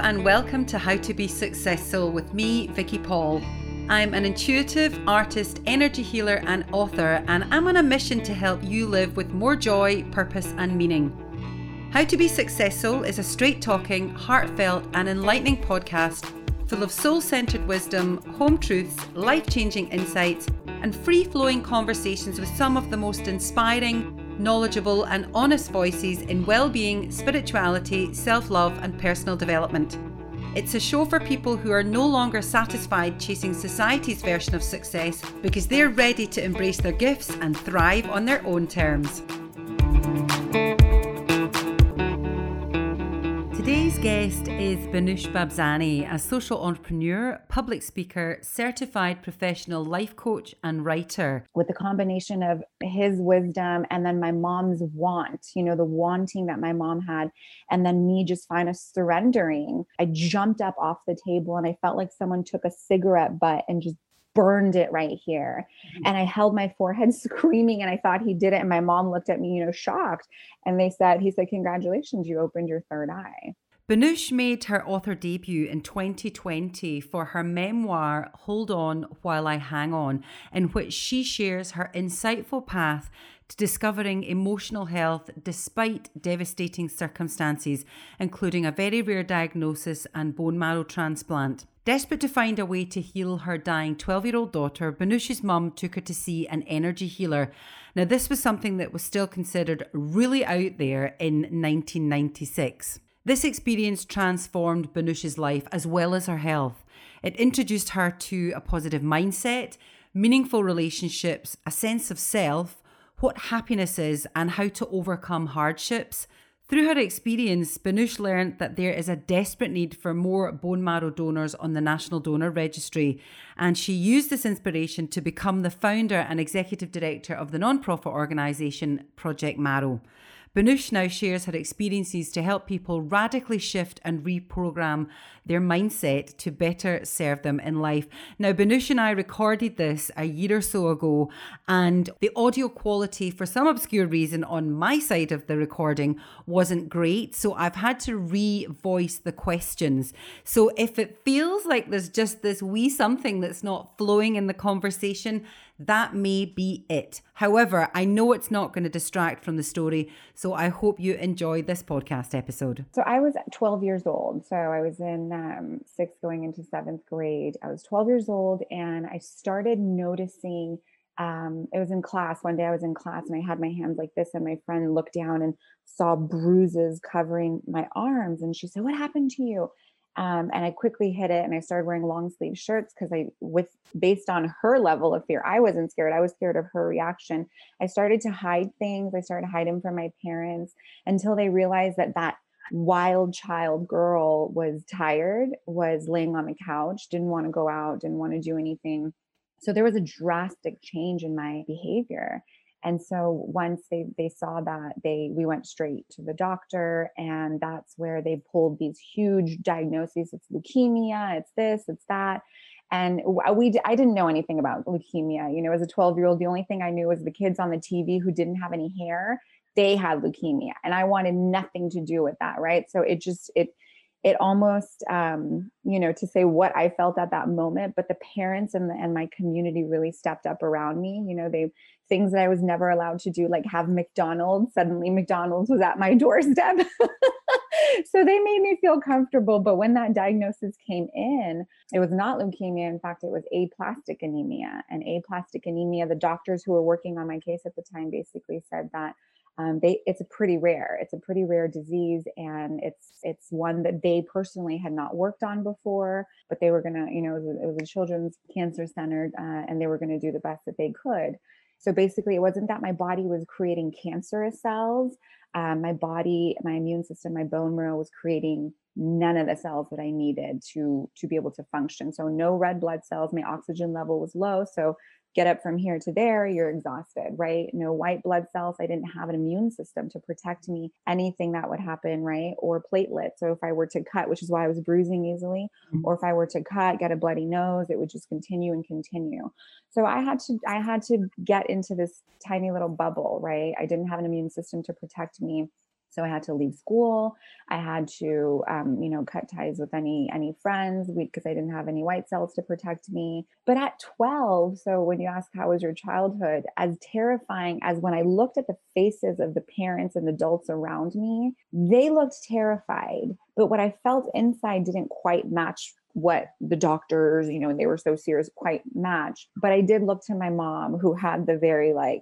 and welcome to How to Be Successful with me, Vicky Paul. I'm an intuitive, artist, energy healer and author, and I'm on a mission to help you live with more joy, purpose and meaning. How to Be Successful is a straight-talking, heartfelt and enlightening podcast full of soul-centered wisdom, home truths, life-changing insights and free-flowing conversations with some of the most inspiring, knowledgeable and honest voices in well-being, spirituality, self-love and personal development. It's a show for people who are no longer satisfied chasing society's version of success because they're ready to embrace their gifts and thrive on their own terms. Today's guest is Banush Babzani, a social entrepreneur, public speaker, certified professional life coach and writer. With the combination of his wisdom and then my mom's want, the wanting that my mom had, and then me just kind of surrendering, I jumped up off the table and I felt like someone took a cigarette butt and just burned it right here. And I held my forehead screaming and I thought he did it. And my mom looked at me, shocked. And he said, congratulations, you opened your third eye. Banush made her author debut in 2020 for her memoir, Hold On While I Hang On, in which she shares her insightful path to discovering emotional health despite devastating circumstances, including a very rare diagnosis and bone marrow transplant. Desperate to find a way to heal her dying 12-year-old daughter, Banush's mum took her to see an energy healer. Now, this was something that was still considered really out there in 1996. This experience transformed Banush's life as well as her health. It introduced her to a positive mindset, meaningful relationships, a sense of self, what happiness is, and how to overcome hardships. Through her experience, Banush learned that there is a desperate need for more bone marrow donors on the National Donor Registry, and she used this inspiration to become the founder and executive director of the non-profit organisation Project Marrow. Banush now shares her experiences to help people radically shift and reprogram their mindset to better serve them in life. Now, Banush and I recorded this a year or so ago, and the audio quality, for some obscure reason on my side of the recording, wasn't great. So I've had to re-voice the questions. So if it feels like there's just this wee something that's not flowing in the conversation, that may be it. However, I know it's not going to distract from the story, so I hope you enjoy this podcast episode. So I was 12 years old. So I was in sixth going into seventh grade. I was 12 years old and I started noticing, it was in class. One day I was in class and I had my hands like this and my friend looked down and saw bruises covering my arms. And she said, "What happened to you?" And I quickly hid it and I started wearing long sleeve shirts because based on her level of fear, I wasn't scared. I was scared of her reaction. I started to hide things. I started to hide them from my parents until they realized that wild child girl was tired, was laying on the couch, didn't want to go out, didn't want to do anything. So there was a drastic change in my behavior. And so once they saw that, we went straight to the doctor, and that's where they pulled these huge diagnoses. It's leukemia, it's this, it's that. And I didn't know anything about leukemia. As a 12-year-old, the only thing I knew was the kids on the TV who didn't have any hair, they had leukemia. And I wanted nothing to do with that, right? So it almost, to say what I felt at that moment, but the parents and my community really stepped up around me. Things that I was never allowed to do, like have McDonald's. Suddenly McDonald's was at my doorstep. So they made me feel comfortable. But when that diagnosis came in, it was not leukemia. In fact, it was aplastic anemia. And aplastic anemia, the doctors who were working on my case at the time basically said that it's a pretty rare disease, and it's one that they personally had not worked on before, but they were gonna, it was a children's cancer center, and they were gonna do the best that they could. So basically, it wasn't that my body was creating cancerous cells. My body, my immune system, my bone marrow was creating none of the cells that I needed to be able to function. So no red blood cells. My oxygen level was low. So get up from here to there, you're exhausted, right? No white blood cells. I didn't have an immune system to protect me, anything that would happen, right? Or platelets. So if I were to cut, which is why I was bruising easily, or if I were to cut, get a bloody nose, it would just continue and continue. So I had to get into this tiny little bubble, right? I didn't have an immune system to protect me. So I had to leave school. I had to, cut ties with any friends because I didn't have any white cells to protect me. But at 12, so when you ask how was your childhood, as terrifying as when I looked at the faces of the parents and adults around me, they looked terrified. But what I felt inside didn't quite match what the doctors, and they were so serious, quite match. But I did look to my mom, who had the very like,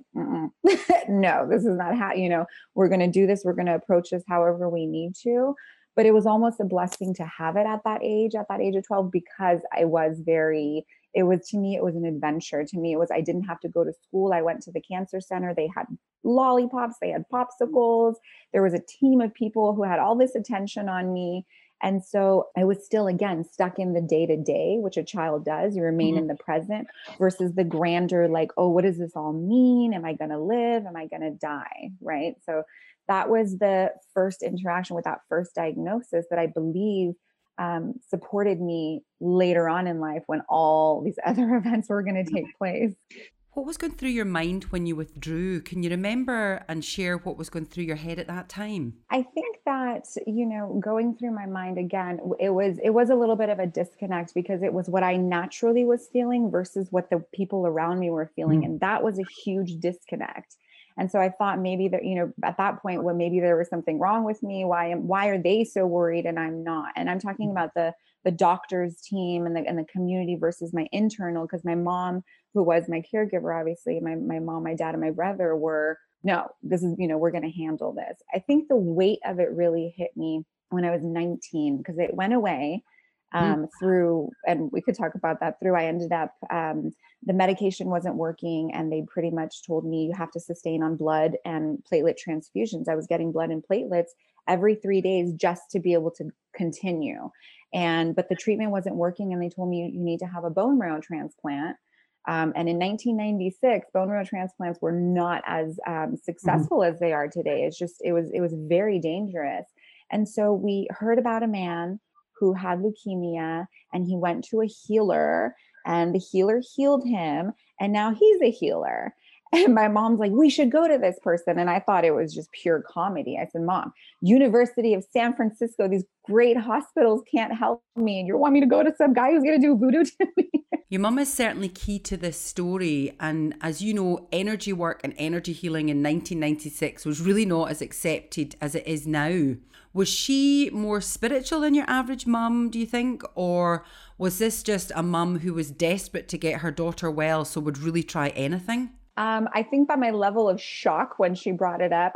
no, this is not how, we're going to do this. We're going to approach this however we need to. But it was almost a blessing to have it at that age of 12, because I was very, it was, to me, it was an adventure. To me, it was, I didn't have to go to school. I went to the cancer center. They had lollipops, they had popsicles. There was a team of people who had all this attention on me. And so I was still, again, stuck in the day to day, which a child does. You remain in the present versus the grander, like, oh, what does this all mean? Am I going to live? Am I going to die? Right. So that was the first interaction with that first diagnosis that I believe supported me later on in life when all these other events were going to take place. What was going through your mind when you withdrew? Can you remember and share what was going through your head at that time? I think that, going through my mind again, it was a little bit of a disconnect, because it was what I naturally was feeling versus what the people around me were feeling. And that was a huge disconnect. And so I thought maybe that, at that point, well, maybe there was something wrong with me. Why are they so worried and I'm not? And I'm talking about the doctor's team and the community versus my internal, because my mom, who was my caregiver, obviously, my mom, my dad, and my brother were, no, this is, we're going to handle this. I think the weight of it really hit me when I was 19, because it went away through, and we could talk about that through, I ended up, the medication wasn't working, and they pretty much told me you have to sustain on blood and platelet transfusions. I was getting blood and platelets every 3 days just to be able to continue. But the treatment wasn't working, and they told me you need to have a bone marrow transplant. And in 1996, bone marrow transplants were not as successful as they are today. It was very dangerous. And so we heard about a man who had leukemia, and he went to a healer, and the healer healed him, and now he's a healer. And my mom's like, we should go to this person. And I thought it was just pure comedy. I said, Mom, University of San Francisco, these great hospitals can't help me. And you want me to go to some guy who's going to do voodoo to me? Your mum is certainly key to this story. And as you know, energy work and energy healing in 1996 was really not as accepted as it is now. Was she more spiritual than your average mum, do you think? Or was this just a mum who was desperate to get her daughter well, so would really try anything? I think by my level of shock when she brought it up,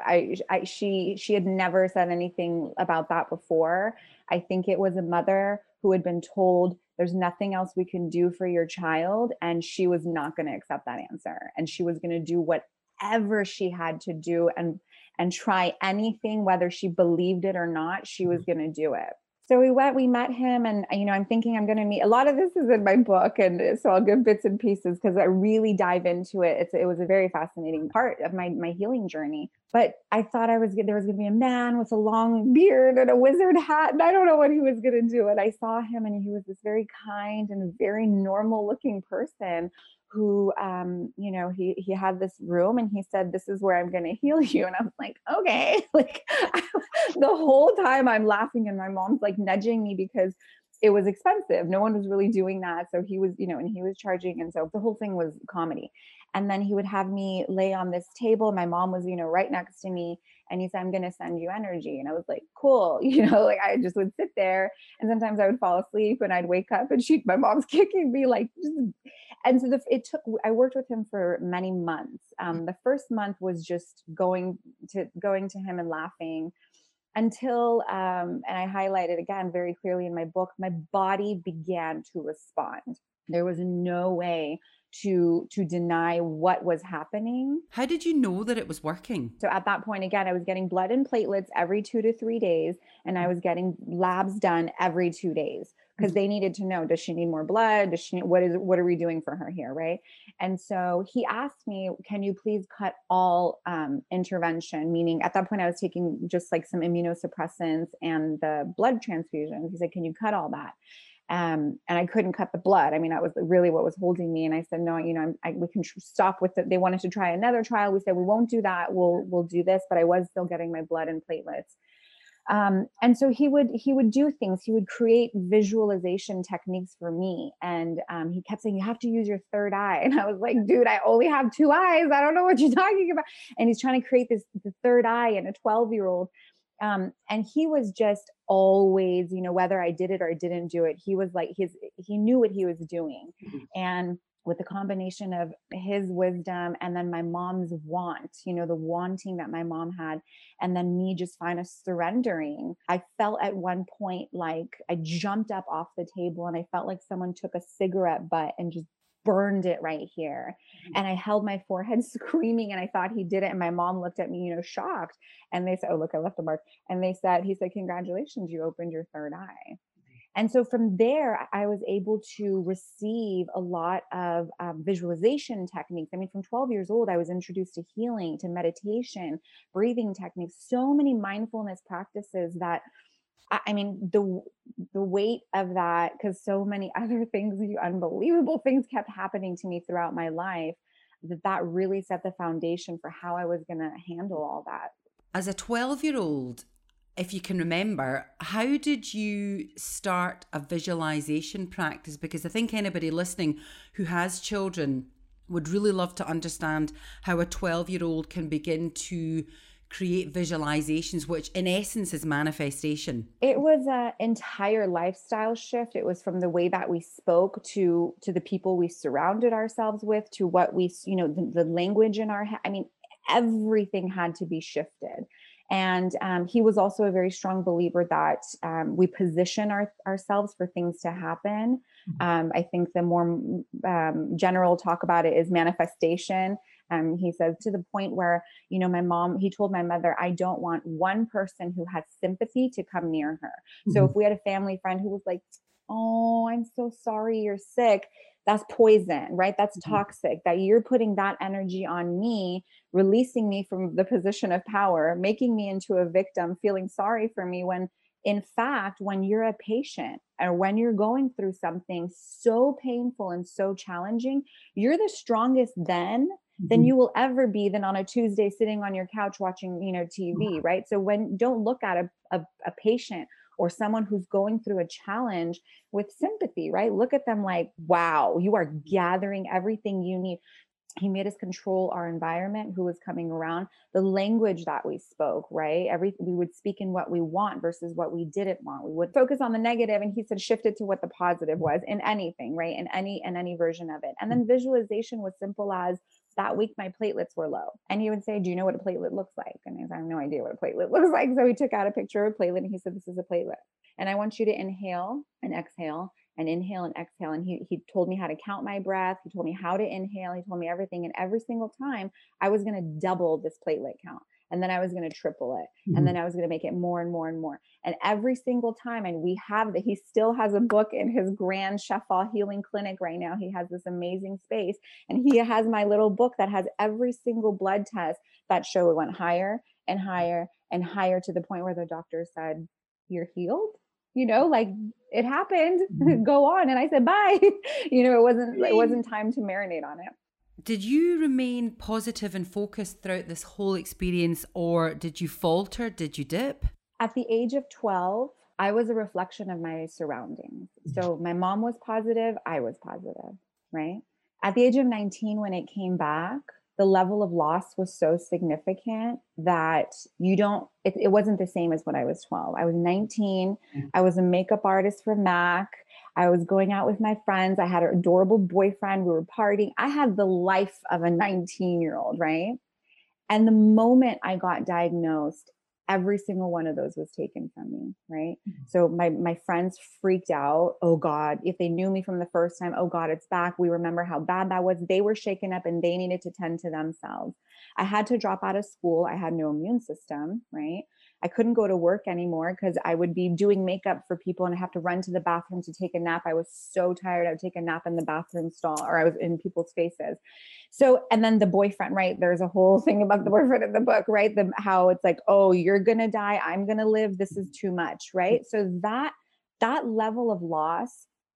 she had never said anything about that before. I think it was a mother who had been told there's nothing else we can do for your child, and she was not going to accept that answer, and she was going to do whatever she had to do and try anything, whether she believed it or not. She was going to do it. So we met him, and, I'm thinking I'm going to meet, a lot of this is in my book. And so I'll give bits and pieces because I really dive into it. It was a very fascinating part of my healing journey. But I thought there was going to be a man with a long beard and a wizard hat, and I don't know what he was going to do. And I saw him, and he was this very kind and very normal looking person who, he had this room, and he said, this is where I'm going to heal you. And I was like, okay, like the whole time I'm laughing, and my mom's like nudging me because it was expensive. No one was really doing that. So he was, and he was charging. And so the whole thing was comedy. And then he would have me lay on this table. My mom was, right next to me. And he said, I'm going to send you energy. And I was like, cool. Like I just would sit there, and sometimes I would fall asleep, and I'd wake up, and my mom's kicking me like, and so I worked with him for many months. The first month was just going to him and laughing until, and I highlighted again very clearly in my book, my body began to respond. There was no way to deny what was happening. How did you know that it was working? So at that point, again, I was getting blood and platelets every 2 to 3 days, and I was getting labs done every 2 days because they needed to know, does she need more blood? What are we doing for her here? Right. And so he asked me, can you please cut all intervention? Meaning at that point, I was taking just like some immunosuppressants and the blood transfusions. He said, can you cut all that? And I couldn't cut the blood. I mean, that was really what was holding me. And I said, no, we can stop with it. They wanted to try another trial. We said, we won't do that. We'll do this. But I was still getting my blood and platelets. And so he would do things. He would create visualization techniques for me. And he kept saying, you have to use your third eye. And I was like, dude, I only have two eyes. I don't know what you're talking about. And he's trying to create the third eye in a 12-year-old. And he was just always, whether I did it or I didn't do it, he was like, he knew what he was doing. Mm-hmm. And with the combination of his wisdom and then my mom's want, the wanting that my mom had, and then me just kind of surrendering, I felt at one point like I jumped up off the table and I felt like someone took a cigarette butt and just burned it right here. And I held my forehead screaming and I thought he did it. And my mom looked at me, shocked. And they said, oh, look, I left a mark. And he said, congratulations, you opened your third eye. And so from there, I was able to receive a lot of visualization techniques. I mean, from 12 years old, I was introduced to healing, to meditation, breathing techniques, so many mindfulness practices that, I mean, the weight of that, because so many other things, unbelievable things kept happening to me throughout my life, that really set the foundation for how I was going to handle all that. As a 12-year-old, if you can remember, how did you start a visualization practice? Because I think anybody listening who has children would really love to understand how a 12-year-old can begin to create visualizations, which in essence is manifestation. It was an entire lifestyle shift. It was from the way that we spoke to the people we surrounded ourselves with, to what we, the language in our head. I mean, everything had to be shifted. And he was also a very strong believer that we position ourselves for things to happen. I think the more general talk about it is manifestation. He says, to the point where, he told my mother, I don't want one person who has sympathy to come near her. Mm-hmm. So if we had a family friend who was like, oh, I'm so sorry you're sick, that's poison, right? That's toxic, that you're putting that energy on me, releasing me from the position of power, making me into a victim, feeling sorry for me, when in fact, when you're a patient or when you're going through something so painful and so challenging, you're the strongest then than you will ever be than on a Tuesday sitting on your couch watching, TV, right? So don't look at a patient or someone who's going through a challenge with sympathy, right? Look at them like, wow, you are gathering everything you need. He made us control our environment, who was coming around, the language that we spoke, right? We would speak in what we want versus what we didn't want. We would focus on the negative, and he said, shift it to what the positive was in anything, right? In any version of it. And then visualization was simple as, that week my platelets were low. And he would say, do you know what a platelet looks like? And I said, I have no idea what a platelet looks like. So he took out a picture of a platelet and he said, this is a platelet. And I want you to inhale and exhale and inhale and exhale. And he told me how to count my breath. He told me how to inhale. He told me everything. And every single time I was going to double this platelet count. And then I was going to triple it. Mm-hmm. And then I was going to make it more and more and more. And every single time, and he still has a book in his Grand Sheffield Healing Clinic right now. He has this amazing space. And he has my little book that has every single blood test that show it went higher and higher and higher, to the point where the doctor said, you're healed. Like, it happened. Mm-hmm. Go on. And I said, bye. It wasn't time to marinate on it. Did you remain positive and focused throughout this whole experience, or did you falter? Did you dip? At the age of 12, I was a reflection of my surroundings. So my mom was positive. I was positive, right? At the age of 19, when it came back, the level of loss was so significant that it wasn't the same as when I was 12. I was 19. I was a makeup artist for MAC. I was going out with my friends. I had an adorable boyfriend. We were partying. I had the life of a 19-year-old, right? And the moment I got diagnosed, every single one of those was taken from me, right? Mm-hmm. So my friends freaked out. Oh God, if they knew me from the first time, oh God, it's back. We remember how bad that was. They were shaken up and they needed to tend to themselves. I had to drop out of school. I had no immune system, right? I couldn't go to work anymore because I would be doing makeup for people and I have to run to the bathroom to take a nap. I was so tired. I would take a nap in the bathroom stall, or I was in people's faces. So, and then the boyfriend, right? There's a whole thing about the boyfriend in the book, right? How it's like, oh, you're going to die. I'm going to live. This is too much, right? So that level of loss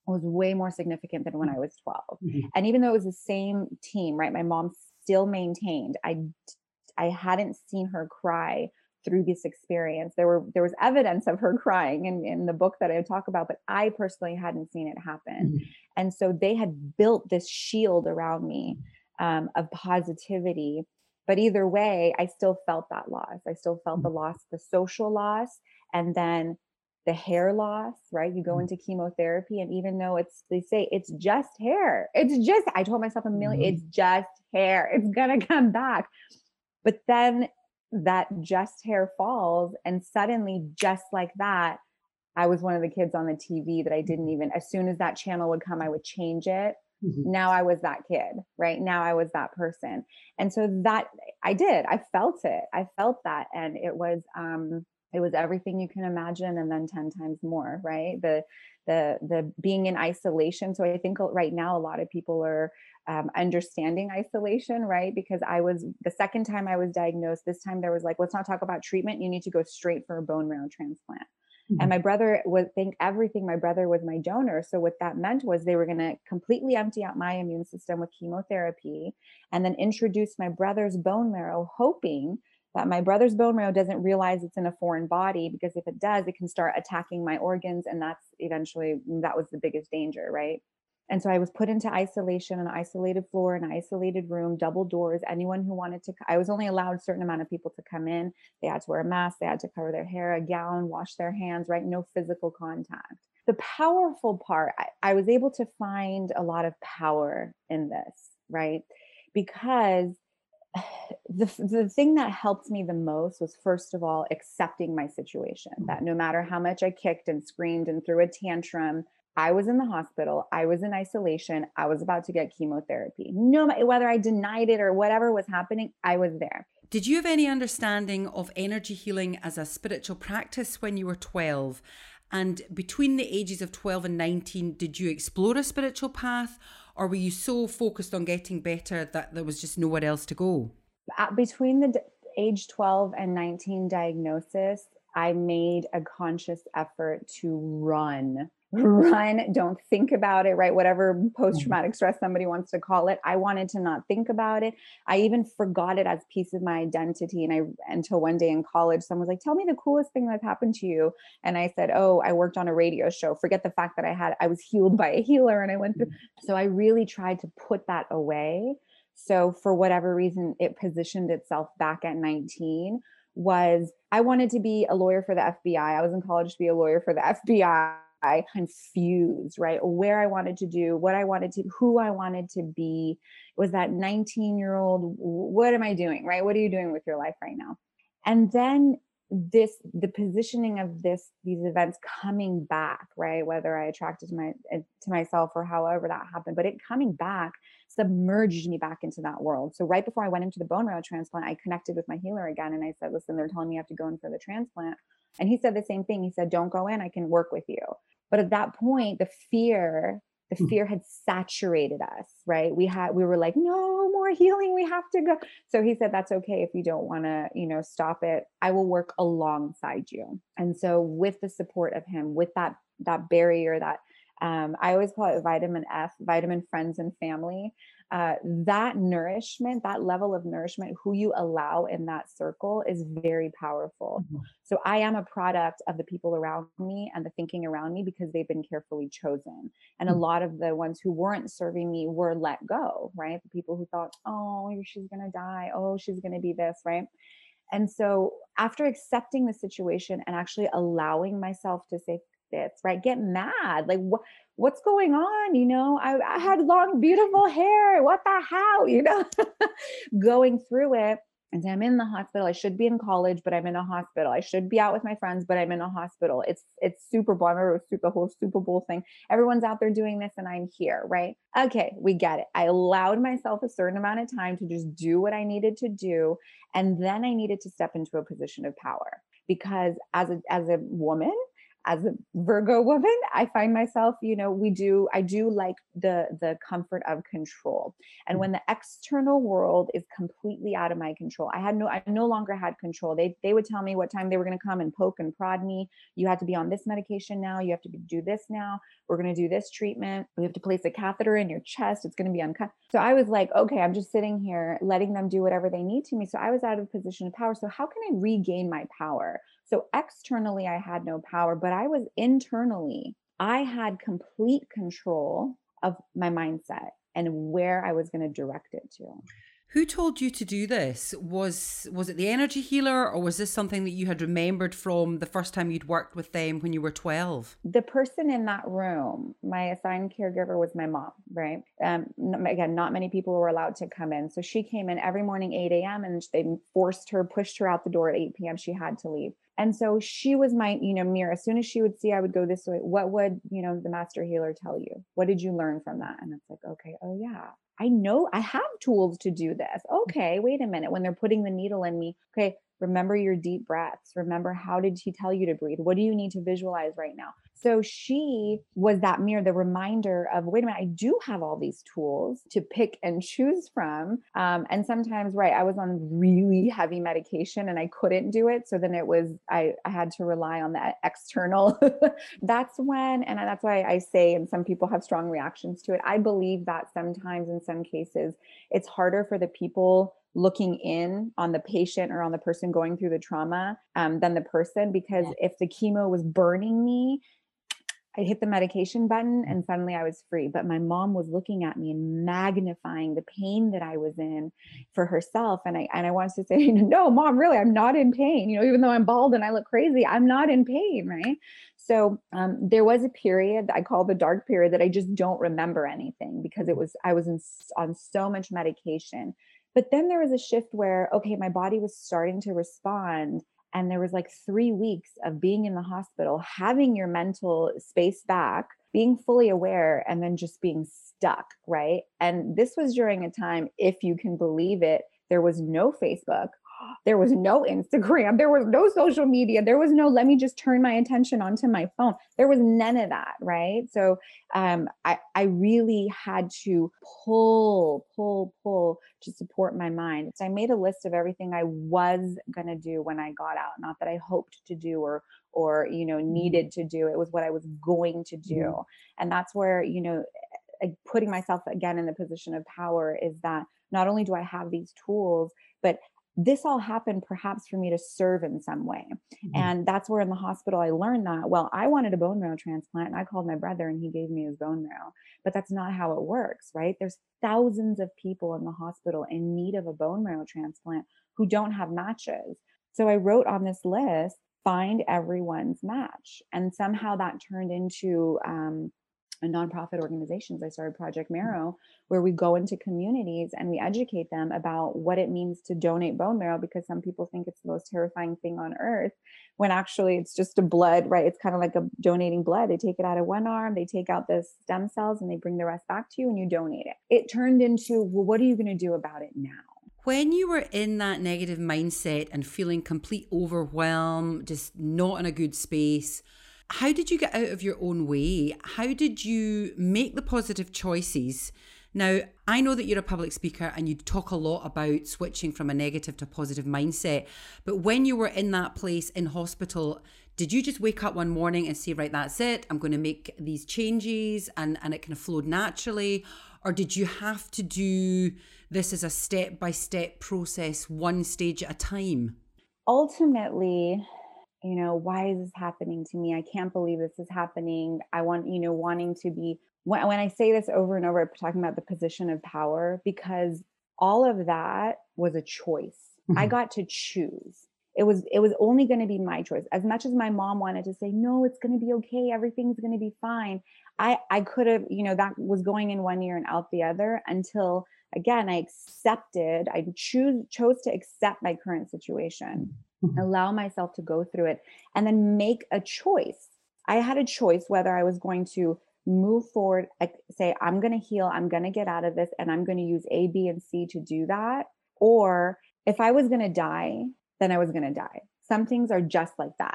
was way more significant than when I was 12. Mhm. And even though it was the same team, right? My mom still maintained I hadn't seen her cry through this experience. There was evidence of her crying in the book that I talk about, but I personally hadn't seen it happen. Mhm. And so they had built this shield around me of positivity. But either way, I still felt that loss. I still felt the Mhm. loss, the social loss, and then the hair loss, right? You go into chemotherapy, and even though they say it's just hair, I told myself a million, Mhm. it's just hair, it's gonna come back. But then that just hair falls, and suddenly, just like that, I was one of the kids on the TV that I didn't even, as soon as that channel would come, I would change it. Mhm. Now I was that kid, right? Now I was that person. And so that I did, I felt it. I felt that. And it was everything you can imagine and then 10 times more, right? The being in isolation. So I think right now a lot of people are understanding isolation, right? Because I was the second time I was diagnosed, this time there was like, let's not talk about treatment. You need to go straight for a bone marrow transplant. And Mhm. my brother would think everything. My brother was my donor. So what that meant was they were going to completely empty out my immune system with chemotherapy and then introduce my brother's bone marrow, hoping that my brother's bone marrow doesn't realize it's in a foreign body, because if it does, it can start attacking my organs. And that was the biggest danger, right? And so I was put into isolation, an isolated floor, an isolated room, double doors. Anyone who wanted to, I was only allowed a certain amount of people to come in. They had to wear a mask, they had to cover their hair, a gown, wash their hands, right? No physical contact. The powerful part, I was able to find a lot of power in this, right? Because the thing that helped me the most was, first of all, accepting my situation, that no matter how much I kicked and screamed and threw a tantrum, I was in the hospital, I was in isolation, I was about to get chemotherapy. No, whether I denied it or whatever was happening, I was there. Did you have any understanding of energy healing as a spiritual practice when you were 12? And between the ages of 12 and 19, did you explore a spiritual path, or were you so focused on getting better that there was just nowhere else to go? Between the age 12 and 19 diagnosis, I made a conscious effort to run, don't think about it, right? Whatever post Mhm. traumatic stress somebody wants to call it. I wanted to not think about it. I even forgot it as piece of my identity. Until one day in college, someone was like, tell me the coolest thing that's happened to you. And I said, oh, I worked on a radio show. Forget the fact that I was healed by a healer and I went through. So I really tried to put that away. So for whatever reason, it positioned itself back at 19. Was I wanted to be a lawyer for the FBI. I was in college to be a lawyer for the FBI. Confused, right? Where I wanted to do, what I wanted to, who I wanted to be. Was that 19-year-old, what am I doing, right? What are you doing with your life right now? And then the positioning of these events coming back, right? Whether I attracted to myself or however that happened, but it coming back submerged me back into that world. So right before I went into the bone marrow transplant, I connected with my healer again and I said, listen, they're telling me I have to go in for the transplant. And he said the same thing. He said, don't go in, I can work with you. But at that point, the fear had saturated us, right? We were like, no more healing, we have to go. So he said, that's okay if you don't want to, stop it. I will work alongside you. And so with the support of him, with that barrier, that I always call it vitamin F, vitamin friends and family. That nourishment, that level of nourishment, who you allow in that circle is very powerful. Mhm. So I am a product of the people around me and the thinking around me because they've been carefully chosen. And a lot of the ones who weren't serving me were let go, right? The people who thought, oh, she's going to die. Oh, she's going to be this, right? And so after accepting the situation and actually allowing myself to say this, right? Get mad. Like what's going on? I had long, beautiful hair. What the hell? Going through it. And I'm in the hospital. I should be in college, but I'm in a hospital. I should be out with my friends, but I'm in a hospital. It's Super Bowl. I remember it was the whole Super Bowl thing. Everyone's out there doing this, and I'm here, right? Okay, we get it. I allowed myself a certain amount of time to just do what I needed to do, and then I needed to step into a position of power because as a woman, as a Virgo woman, I find myself, I do like the comfort of control. And when the external world is completely out of my control, I no longer had control. They would tell me what time they were going to come and poke and prod me. You have to be on this medication now. You have to do this now. We're going to do this treatment. We have to place a catheter in your chest. It's going to be uncut. So I was like, okay, I'm just sitting here letting them do whatever they need to me. So I was out of a position of power. So how can I regain my power? So externally, I had no power, but I had complete control of my mindset and where I was going to direct it to. Who told you to do this? Was it the energy healer, or was this something that you had remembered from the first time you'd worked with them when you were 12? The person in that room, my assigned caregiver, was my mom, right? Again, not many people were allowed to come in. So she came in every morning, 8 a.m., and they pushed her out the door at 8 p.m. She had to leave. And so she was my, mirror. As soon as she would see, I would go this way. What would, the master healer tell you? What did you learn from that? And it's like, okay, oh yeah, I know I have tools to do this. Okay, wait a minute. When they're putting the needle in me, okay, remember your deep breaths. Remember, how did he tell you to breathe? What do you need to visualize right now? So she was that mirror, the reminder of, wait a minute, I do have all these tools to pick and choose from. And sometimes, right, I was on really heavy medication and I couldn't do it. So then I had to rely on that external. That's why I say, and some people have strong reactions to it. I believe that sometimes in some cases, it's harder for the people looking in on the patient or on the person going through the trauma than the person, because if the chemo was burning me, I hit the medication button and suddenly I was free. But my mom was looking at me and magnifying the pain that I was in for herself. And I wanted to say, no, mom, really, I'm not in pain. Even though I'm bald and I look crazy, I'm not in pain, right? So there was a period that I call the dark period that I just don't remember anything, because I was on so much medication. But then there was a shift where, okay, my body was starting to respond. And there was like 3 weeks of being in the hospital, having your mental space back, being fully aware, and then just being stuck, right? And this was during a time, if you can believe it, there was no Facebook. There was no Instagram. There was no social media. There was no, let me just turn my attention onto my phone. There was none of that, right? So I really had to pull to support my mind. So I made a list of everything I was going to do when I got out. Not that I hoped to do or needed to do. It was what I was going to do. And that's where, putting myself again in the position of power is that not only do I have these tools, but this all happened perhaps for me to serve in some way. And that's where in the hospital I learned that, well, I wanted a bone marrow transplant and I called my brother and he gave me his bone marrow. But that's not how it works, right? There's thousands of people in the hospital in need of a bone marrow transplant who don't have matches. So I wrote on this list, find everyone's match. And somehow that turned into a nonprofit organizations. I started Project Marrow, where we go into communities and we educate them about what it means to donate bone marrow, because some people think it's the most terrifying thing on earth, when actually it's just a blood, right? It's kind of like donating blood. They take it out of one arm, they take out the stem cells, and they bring the rest back to you and you donate it. It turned into, well, what are you going to do about it now? When you were in that negative mindset and feeling complete overwhelm, just not in a good space, how did you get out of your own way? How did you make the positive choices? Now, I know that you're a public speaker and you talk a lot about switching from a negative to a positive mindset. But when you were in that place in hospital, did you just wake up one morning and say, right, that's it, I'm going to make these changes, and it kind of flowed naturally? Or did you have to do this as a step-by-step process, one stage at a time? Ultimately, why is this happening to me? I can't believe this is happening. I want, wanting to be, when I say this over and over, I'm talking about the position of power, because all of that was a choice. I got to choose. It was only going to be my choice. As much as my mom wanted to say, no, it's going to be okay, everything's going to be fine, I could have, that was going in one ear and out the other, until again, I chose to accept my current situation, allow myself to go through it, and then make a choice. I had a choice whether I was going to move forward, say, I'm going to heal, I'm going to get out of this, and I'm going to use A, B, and C to do that. Or if I was going to die, then I was going to die. Some things are just like that.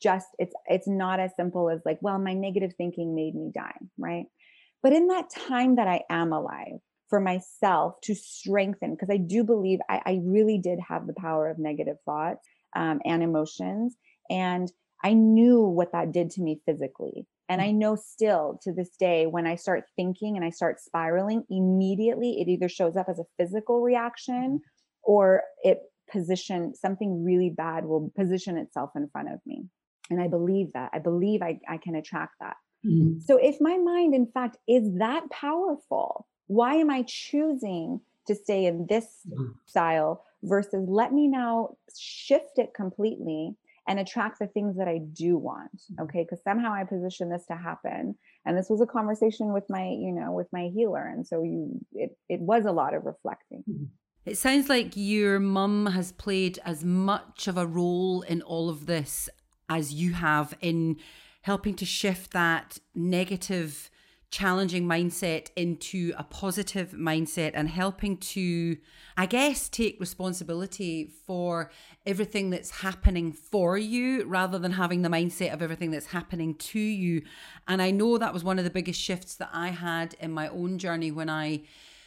It's not as simple as like, well, my negative thinking made me die, right? But in that time that I am alive, for myself to strengthen, because I do believe I really did have the power of negative thoughts and emotions. And I knew what that did to me physically. And I know still to this day, when I start thinking and I start spiraling, immediately it either shows up as a physical reaction or something really bad will position itself in front of me. And I believe that. I believe I can attract that. Mm-hmm. So if my mind, in fact, is that powerful, why am I choosing to stay in this style versus let me now shift it completely and attract the things that I do want? Okay. Because somehow I position this to happen. And this was a conversation with my healer. And so it was a lot of reflecting. It sounds like your mum has played as much of a role in all of this as you have in helping to shift that negative, challenging mindset into a positive mindset and helping to, I guess, take responsibility for everything that's happening for you rather than having the mindset of everything that's happening to you. And I know that was one of the biggest shifts that I had in my own journey when I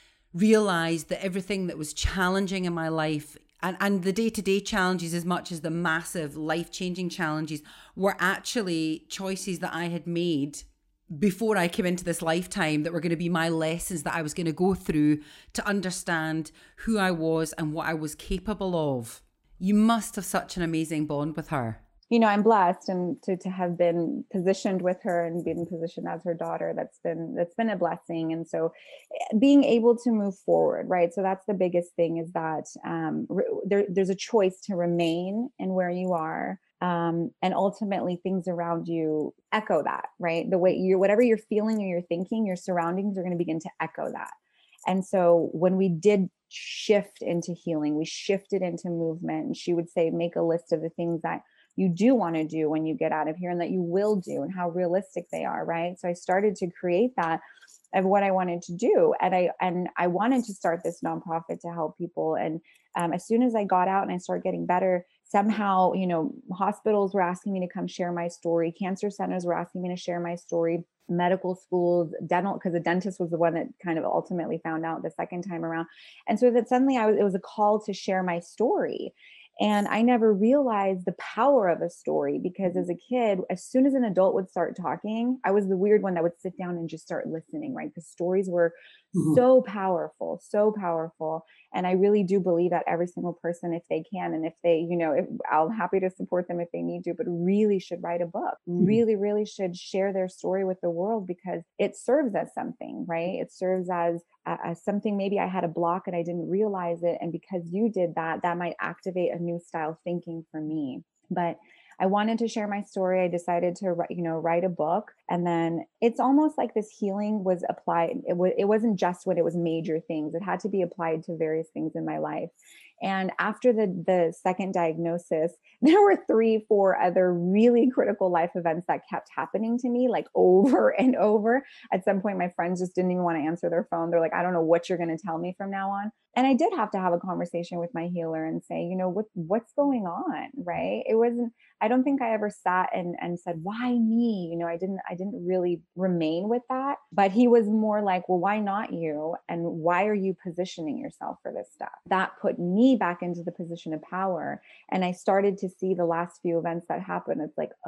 realized that everything that was challenging in my life and the day-to-day challenges as much as the massive life-changing challenges were actually choices that I had made before I came into this lifetime that were going to be my lessons that I was going to go through to understand who I was and what I was capable of. You must have such an amazing bond with her. I'm blessed and to have been positioned with her and been positioned as her daughter. That's been a blessing. And so being able to move forward, right? So that's the biggest thing is that there's a choice to remain in where you are. And ultimately things around you echo that, right? The way whatever you're feeling or you're thinking, your surroundings are going to begin to echo that. And so when we did shift into healing, we shifted into movement, and she would say, make a list of the things that you do want to do when you get out of here and that you will do and how realistic they are, right? So I started to create that of what I wanted to do. And I wanted to start this nonprofit to help people. And as soon as I got out and I started getting better, somehow, hospitals were asking me to come share my story. Cancer centers were asking me to share my story. Medical schools, dental, because the dentist was the one that kind of ultimately found out the second time around. And so that suddenly it was a call to share my story. And I never realized the power of a story because as a kid, as soon as an adult would start talking, I was the weird one that would sit down and just start listening, right? Because stories were so powerful, so powerful. And I really do believe that every single person, if they can, and if they, I'm happy to support them if they need to, but really should write a book, really, really should share their story with the world because it serves as something, right? It serves as something. Maybe I had a block and I didn't realize it. And because you did that, that might activate a new style thinking for me. But I wanted to share my story. I decided to write a book. And then it's almost like this healing was applied. It wasn't just when it was major things. It had to be applied to various things in my life. And after the second diagnosis, there were 3-4 other really critical life events that kept happening to me like over and over. At some point, my friends just didn't even want to answer their phone. They're like, I don't know what you're going to tell me from now on. And I did have to have a conversation with my healer and say, what's going on, right? I don't think I ever sat and said, why me? I didn't really remain with that, but he was more like, well, why not you? And why are you positioning yourself for this stuff? That put me back into the position of power. And I started to see the last few events that happened. It's like,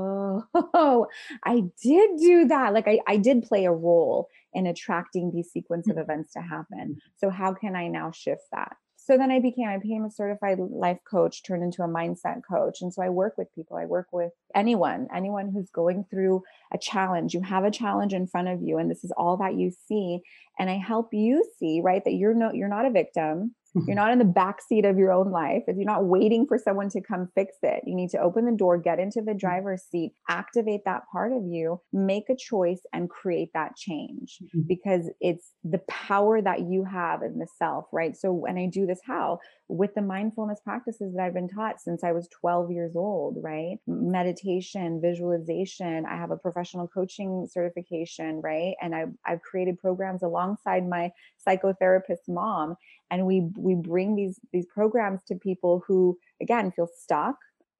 oh, I did do that. Like I did play a role in attracting these sequence of events to happen. So how can I now shift that? So then I became a certified life coach, turned into a mindset coach. And so I work with people. I work with anyone who's going through a challenge. You have a challenge in front of you, and this is all that you see. And I help you see, right, that you're not a victim. You're not in the backseat of your own life. If you're not waiting for someone to come fix it, you need to open the door, get into the driver's seat, activate that part of you, make a choice and create that change because it's the power that you have in the self, right? So when I do this, how? With the mindfulness practices that I've been taught since I was 12 years old, right? Meditation, visualization. I have a professional coaching certification, right? And I've created programs alongside my psychotherapist mom. And we bring these programs to people who, again, feel stuck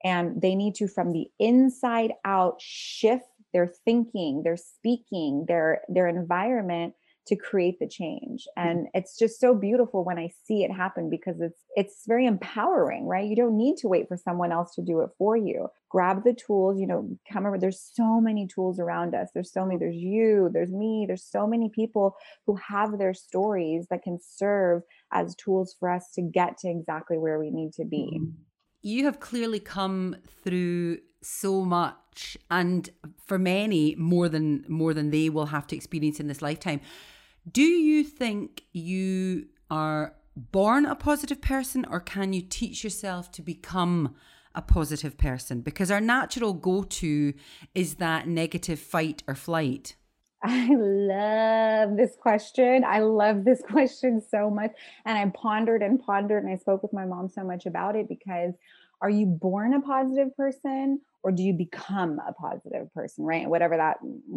And they need to, from the inside out, shift their thinking, their speaking, their environment to create the change. And it's just so beautiful when I see it happen, because it's very empowering, right? You don't need to wait for someone else to do it for you. Grab the tools, come over. There's so many tools around us. There's so many, there's you, there's me, there's so many people who have their stories that can serve as tools for us to get to exactly where we need to be. You have clearly come through so much, and for many more than they will have to experience in this lifetime. Do you think you are born a positive person, or can you teach yourself to become a positive person? Because our natural go-to is that negative fight or flight. I love this question. I love this question so much. And I pondered and pondered, and I spoke with my mom so much about it, because are you born a positive person, or do you become a positive person, right? Whatever that,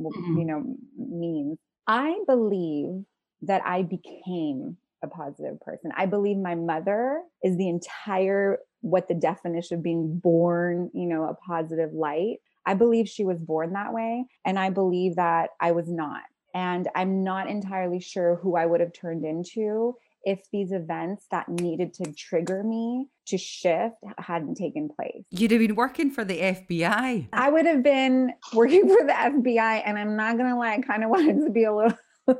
means. I believe that I became a positive person. I believe my mother is the entire, what the definition of being born, a positive light. I believe she was born that way. And I believe that I was not. And I'm not entirely sure who I would have turned into if these events that needed to trigger me to shift hadn't taken place. You'd have been working for the FBI. I would have been working for the FBI. And I'm not going to lie, I kind of wanted to be a little,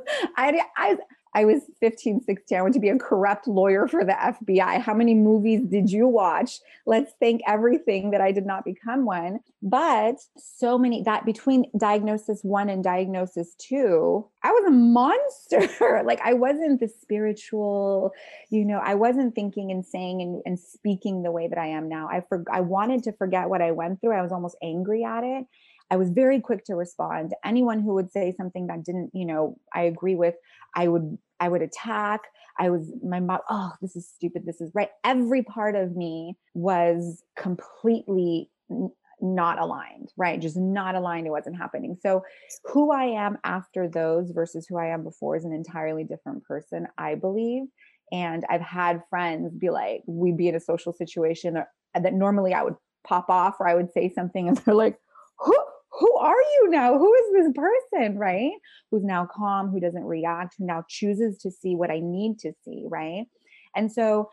I was 15, 16. I wanted to be a corrupt lawyer for the FBI. How many movies did you watch? Let's thank everything that I did not become one. But so many, that between diagnosis 1 and diagnosis 2, I was a monster. Like, I wasn't the spiritual, I wasn't thinking and saying and speaking the way that I am now. I wanted to forget what I went through. I was almost angry at it. I was very quick to respond. Anyone who would say something that didn't, I agree with, I would attack. My mom, oh, this is stupid. This is right. Every part of me was completely not aligned, right? Just not aligned. It wasn't happening. So who I am after those versus who I am before is an entirely different person, I believe. And I've had friends be like, we'd be in a social situation that normally I would pop off, or I would say something, and they're like, who are you now? Who is this person, right? Who's now calm, who doesn't react, who now chooses to see what I need to see, right? And so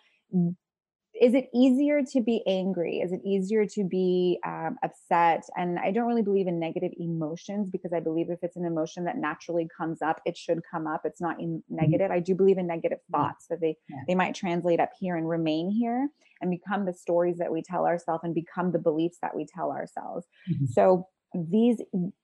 is it easier to be angry? Is it easier to be upset? And I don't really believe in negative emotions, because I believe if it's an emotion that naturally comes up, it should come up. It's not negative. I do believe in negative thoughts, that they might translate up here and remain here and become the stories that we tell ourselves and become the beliefs that we tell ourselves. Mm-hmm. So these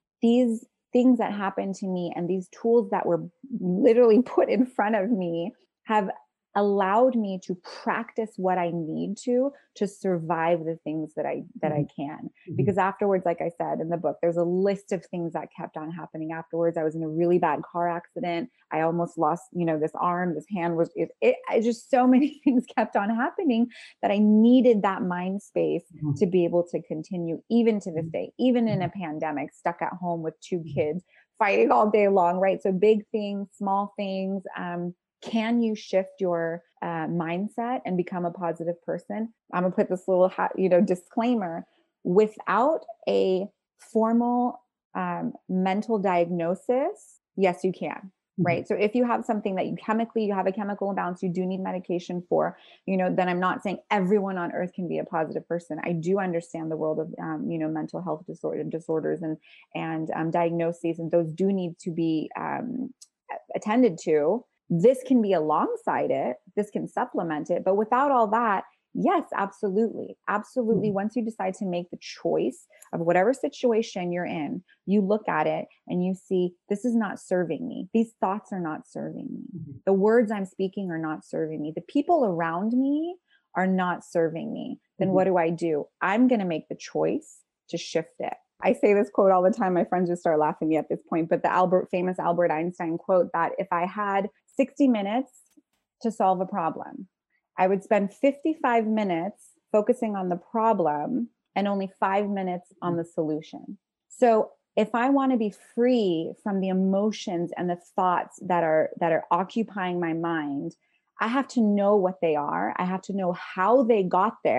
things that happened to me and these tools that were literally put in front of me have allowed me to practice what I need to survive the things that I can. Because afterwards, like I said in the book, there's a list of things that kept on happening afterwards. I was in a really bad car accident. I almost lost, this arm, this hand was, just so many things kept on happening that I needed that mind space to be able to continue, even to this day, even in a pandemic, stuck at home with 2 kids, fighting all day long, right? So big things, small things, can you shift your mindset and become a positive person? I'm gonna put this little, disclaimer. Without a formal mental diagnosis, yes, you can. Right. So if you have something that you have a chemical imbalance, you do need medication for, then I'm not saying everyone on earth can be a positive person. I do understand the world of, mental health disorders and diagnoses, and those do need to be attended to. This can be alongside it. This can supplement it. But without all that, yes, absolutely. Absolutely. Once you decide to make the choice of whatever situation you're in, you look at it and you see, this is not serving me. These thoughts are not serving me. The words I'm speaking are not serving me. The people around me are not serving me. Then what do? I'm going to make the choice to shift it. I say this quote all the time. My friends just start laughing at me at this point, but the famous Albert Einstein quote that if I had 60 minutes to solve a problem, I would spend 55 minutes focusing on the problem and only 5 minutes on the solution. So if I want to be free from the emotions and the thoughts that are occupying my mind, I have to know what they are. I have to know how they got there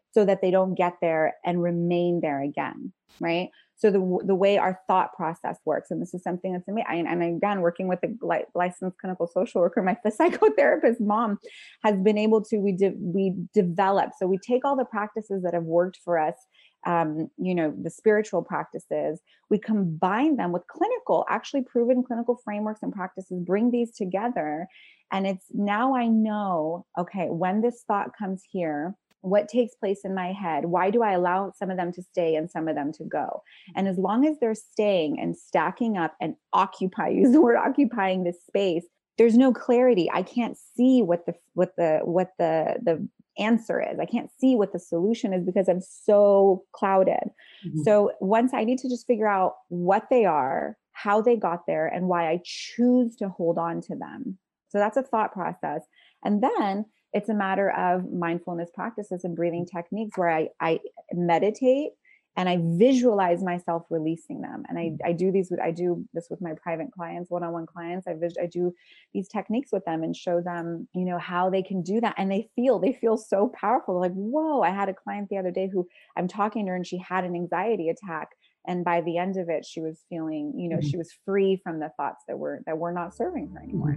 so that they don't get there and remain there again, right? So the way our thought process works, and this is something that's amazing. And again, working with a licensed clinical social worker, my psychotherapist mom has been able to, we develop. So we take all the practices that have worked for us, the spiritual practices, we combine them with actually proven clinical frameworks and practices, bring these together. And it's now I know, okay, when this thought comes here, what takes place in my head? Why do I allow some of them to stay and some of them to go? And as long as they're staying and stacking up and use the word occupying this space, there's no clarity. I can't see what the answer is. I can't see what the solution is because I'm so clouded. Mm-hmm. So once I need to just figure out what they are, how they got there, and why I choose to hold on to them. So that's a thought process. And then it's a matter of mindfulness practices and breathing techniques where I meditate and I visualize myself releasing them. And I do this with my private clients, one-on-one clients. I do these techniques with them and show them, how they can do that. And they feel so powerful. Like, whoa, I had a client the other day who I'm talking to her and she had an anxiety attack. And by the end of it, she was feeling, she was free from the thoughts that were not serving her anymore.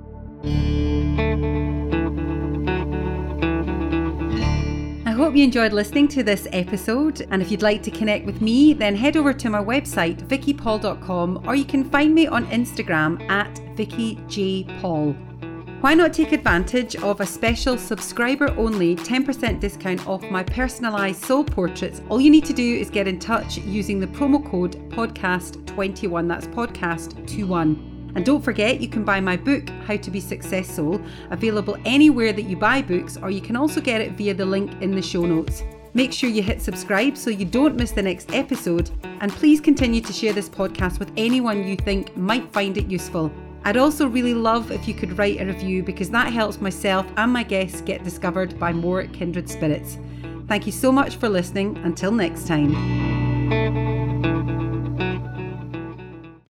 I hope you enjoyed listening to this episode, and if you'd like to connect with me, then head over to my website vickypaul.com, or you can find me on Instagram at vickyjpaul. Why not take advantage of a special subscriber-only 10% discount off my personalised soul portraits? All you need to do is get in touch using the promo code podcast21. That's podcast21. And don't forget, you can buy my book, How to Be Successful, available anywhere that you buy books, or you can also get it via the link in the show notes. Make sure you hit subscribe so you don't miss the next episode, and please continue to share this podcast with anyone you think might find it useful. I'd also really love if you could write a review, because that helps myself and my guests get discovered by more kindred spirits. Thank you so much for listening. Until next time.